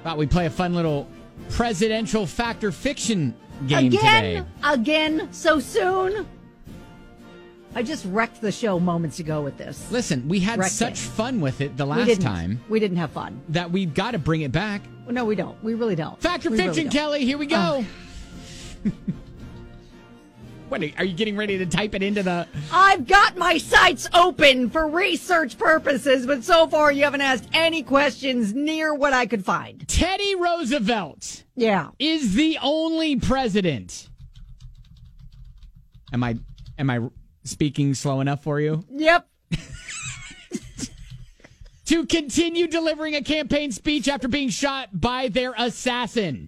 Thought we'd play a fun little presidential fact or fiction game today. Again, so soon. I just wrecked the show moments ago with this. Listen, we had such fun with it the last time. We didn't have fun. That we've got to bring it back. Well, no, we don't. We really don't. Fact or fiction, Kelly? Here we go. What, are you getting ready to type it into the... I've got my sites open for research purposes, but so far you haven't asked any questions near what I could find. Teddy Roosevelt. Yeah. Is the only president. Am I speaking slow enough for you? Yep. To continue delivering a campaign speech after being shot by their assassin.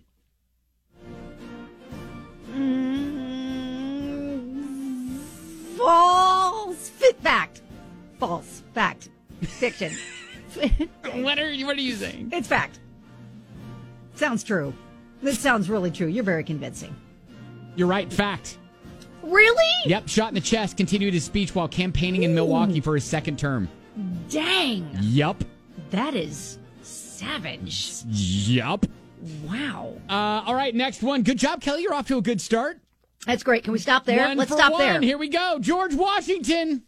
False. Fact. False. Fact. Fiction. What are you saying? It's fact. Sounds true. This sounds really true. You're very convincing. You're right. Fact. Really? Yep. Shot in the chest. Continued his speech while campaigning in Milwaukee for his second term. Dang. Yup. That is savage. Yup. Wow. All right. Next one. Good job, Kelly. You're off to a good start. That's great. Can we stop there? Let's stop there. Here we go. George Washington.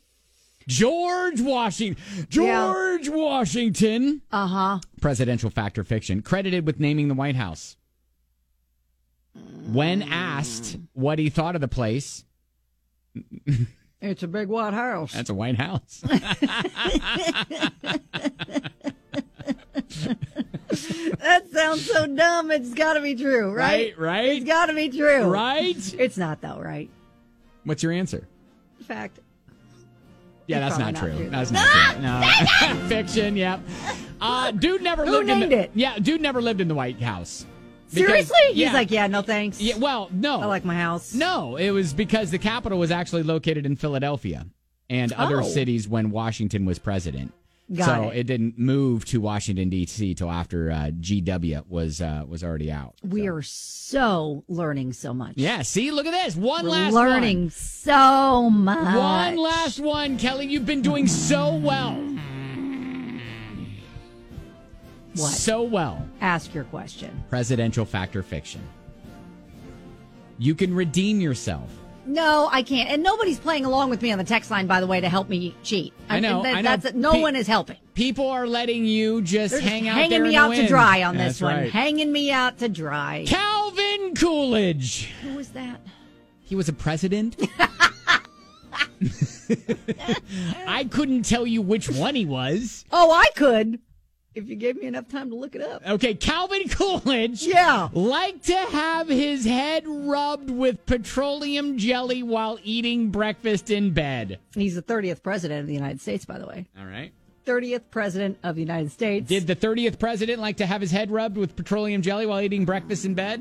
Washington. Uh-huh. Presidential fact or fiction. Credited with naming the White House. When asked what he thought of the place. It's a big white house. That's a White House. That sounds so dumb. It's got to be true, right? Right? It's got to be true. Right? It's not, though, right? What's your answer? Fact. Yeah, It's that's not probably true. not That's not true. No. Fiction, yep. Dude never Who lived named it? Yeah, dude never lived in the White House. Seriously? Yeah. He's like, yeah, no thanks. Yeah, well, no. I like my house. No, it was because the Capitol was actually located in Philadelphia and other cities when Washington was president. Got it didn't move to Washington, D.C. till after GW was already out. We are so learning so much. Yeah, see, look at this. We're learning so much. One last one. Kelly, you've been doing so well. What? So well. Ask your question. Presidential fact or fiction. You can redeem yourself. No, I can't. And nobody's playing along with me on the text line, by the way, to help me cheat. I know. No one is helping. People are letting you just hang out there hanging me out to dry on That's this one. right. Hanging me out to dry. Calvin Coolidge. Who was that? He was a president. I couldn't tell you which one he was. Oh, I could. If you gave me enough time to look it up. Okay, Calvin Coolidge. Yeah. Liked to have his head rubbed with petroleum jelly while eating breakfast in bed. He's the 30th president of the United States, by the way. All right. 30th president of the United States. Did the 30th president like to have his head rubbed with petroleum jelly while eating breakfast in bed?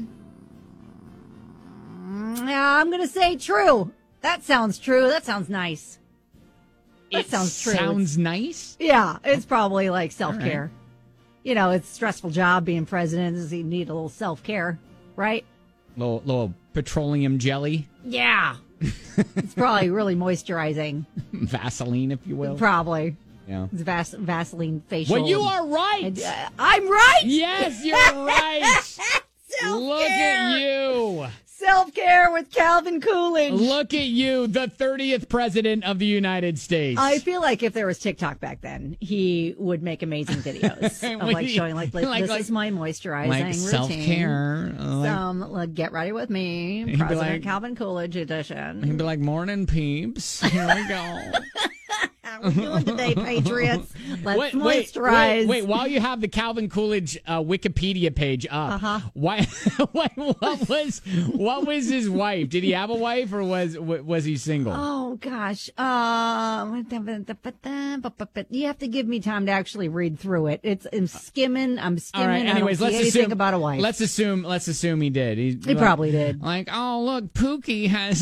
Yeah, I'm going to say true. That sounds true. That sounds nice. That sounds true. Sounds nice? Yeah, it's probably like self-care. Right. You know, it's a stressful job being president. You need a little self-care, right? Little petroleum jelly? Yeah. It's probably really moisturizing. Vaseline, if you will. Probably. Yeah. It's Vaseline facial. Well, you are right. I'm right. Yes, you're right. Look at you. Self-care with Calvin Coolidge. Look at you, the 30th president of the United States. I feel like if there was TikTok back then, he would make amazing videos of like showing this is my moisturizing routine. Self-care. Some get ready with me, President Calvin Coolidge edition. He'd be like, morning peeps. Here we go. How we doing today, Patriots? Let's moisturize. Wait, while you have the Calvin Coolidge Wikipedia page up, why? What was his wife? Did he have a wife, or was he single? Oh gosh, you have to give me time to actually read through it. I'm skimming. All right. Anyways, let's assume about a wife. Let's assume he did. He probably did. Like, oh look, Pookie has.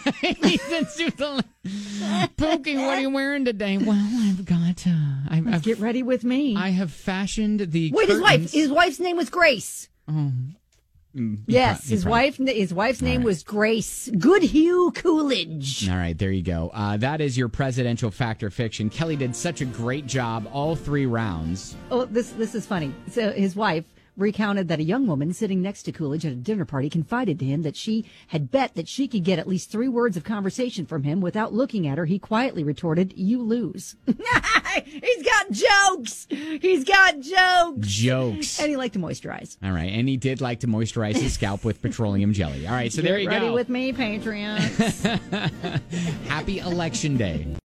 Pookie, what are you wearing today? Well, I've got. Let's get ready with me. I have fashioned the. Wait, curtains. his wife's name was Grace. Oh. Yes, his wife's name was Grace Goodhue Coolidge. All right, there you go. That is your presidential fact or fiction. Kelly did such a great job all 3 rounds. Oh, this is funny. So his wife recounted that a young woman sitting next to Coolidge at a dinner party confided to him that she had bet that she could get at least 3 words of conversation from him without looking at her. He quietly retorted, "You lose." He's got jokes. He's got jokes. Jokes. And he liked to moisturize. All right. And he did like to moisturize his scalp with petroleum jelly. All right. So there you Get ready go. with me, Patriots. Happy Election Day.